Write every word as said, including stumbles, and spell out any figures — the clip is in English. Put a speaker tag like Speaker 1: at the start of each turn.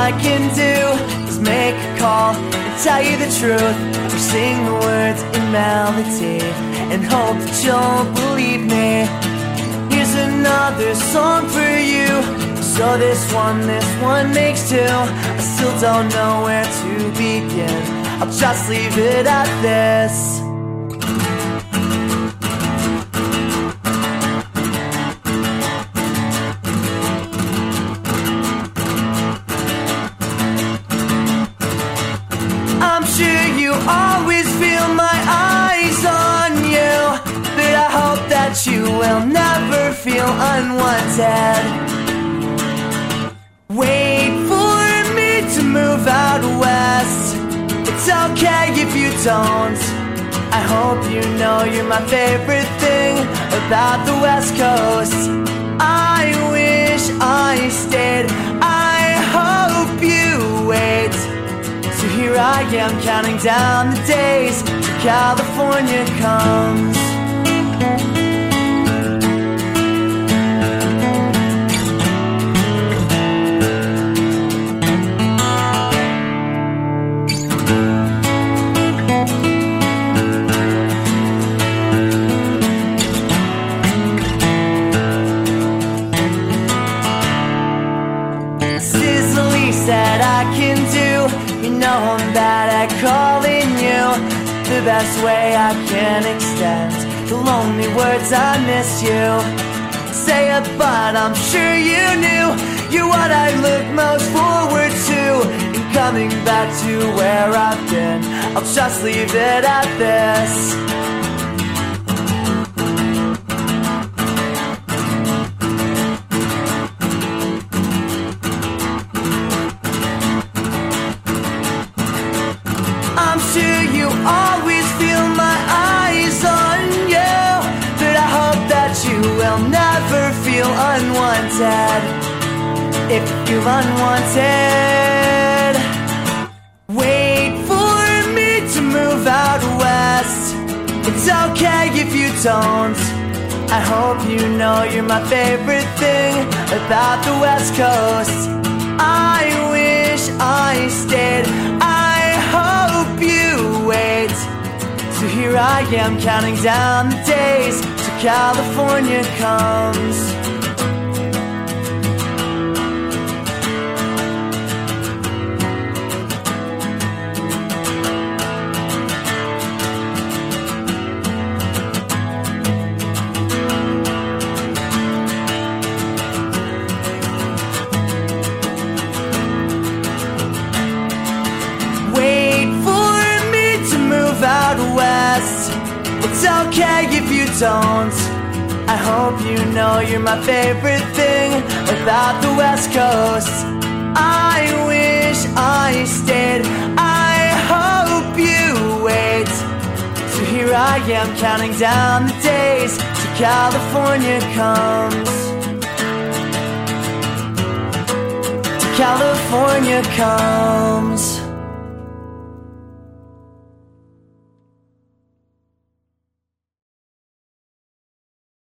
Speaker 1: I can do is make a call and tell you the truth, or sing the words in melody and hope that you'll believe me. Here's another song for you. So this one, this one makes two. I still don't know where to begin. I'll just leave it at this. I'm sure you always feel my eyes on you, but I hope that you will never feel unwanted. Wait for me to move out west. It's okay if you don't. I hope you know you're my favorite thing about the West Coast. I wish I stayed. I hope you wait. So here I am counting down the days till California comes. That I can do. You know I'm bad at calling you. The best way I can extend the lonely words I miss you. Say it, but I'm sure you knew you're what I look most forward to. And coming back to where I've been, I'll just leave it at this. I'm sure you always feel my eyes on you, but I hope that you will never feel unwanted. If you're unwanted, wait for me to move out west. It's okay if you don't. I hope you know you're my favorite thing about the West Coast. I wish I stayed. I hope you wait. So here I am counting down the days till California comes. Out west, it's okay if you don't. I hope you know you're my favorite thing about the West Coast. I wish I stayed. I hope you wait. So here I am counting down the days till California comes. Till California comes.